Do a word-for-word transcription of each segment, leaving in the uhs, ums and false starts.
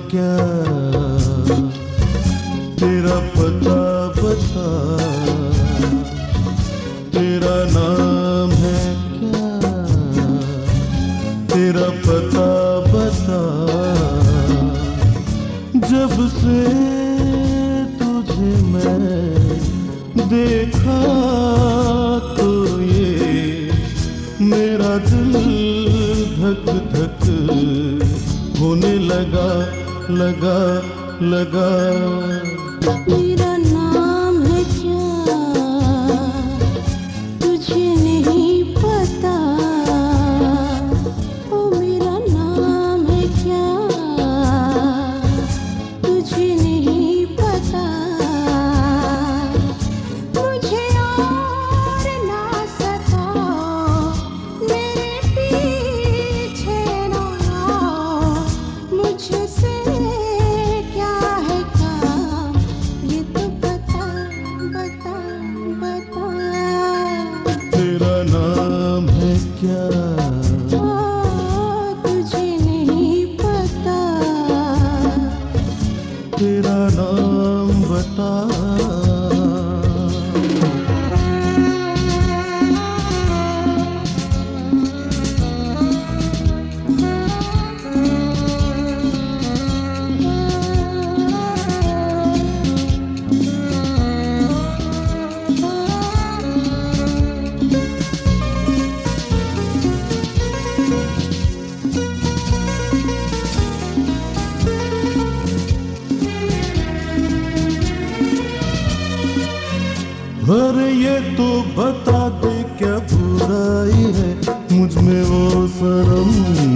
क्या, तेरा पता बता, तेरा नाम है क्या, तेरा पता बता। जब से तुझे मैं देखा तो ये मेरा दिल धक धक होने लगा लगा लगा। मेरा नाम है क्या, तुझे नहीं पता। ओ मेरा नाम है क्या, तुझे नहीं पता। मुझे और ना सताओ, मेरे पीछे ना आओ। मुझसे क्या है काम, ये तो बता बता बता। तेरा नाम है क्या, ओ तुझे नहीं पता। तेरा नाम बता। अरे ये तो बता दे क्या बुराई है मुझ में वो सनम।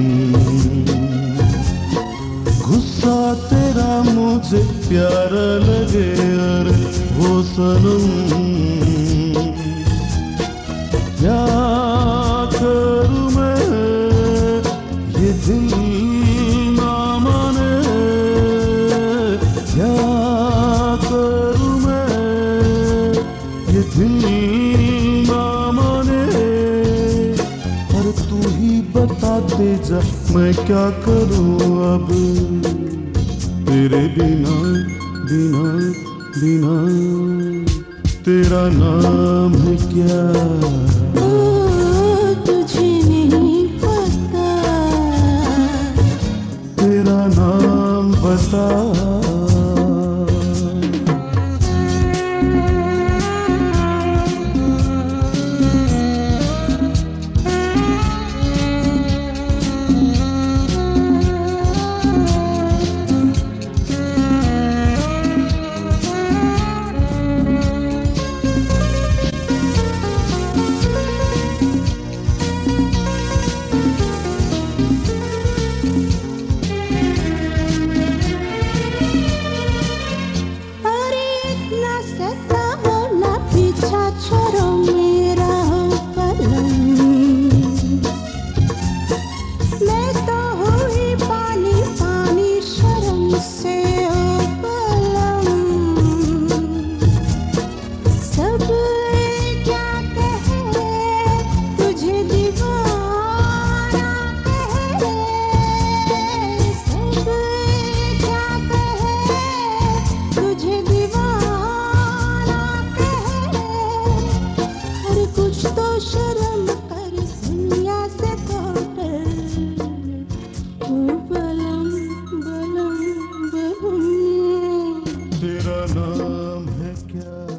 गुस्सा तेरा मुझे प्यारा लगे अरे वो सनम। क्या करूं मैं ये दिल ना माने, क्या करूं मैं ये दिल ना माने। पर तू ही बता दे जा मैं क्या करूं अब, तेरे बिना बिना बिना। तेरा नाम है क्या, ओ तुझे नहीं पता। तेरा नाम बता। छोड़ो मेरा पलम, मैं तो हुई पानी पानी शर्म से ओ पलम। सब क्या कहे तुझे दीवाना कहे, सब क्या कहे तुझे दीवाना कहे। कुछ तो शर्म कर दुनिया से तो डर। ओ बलम बलम बलम। तेरा नाम है क्या,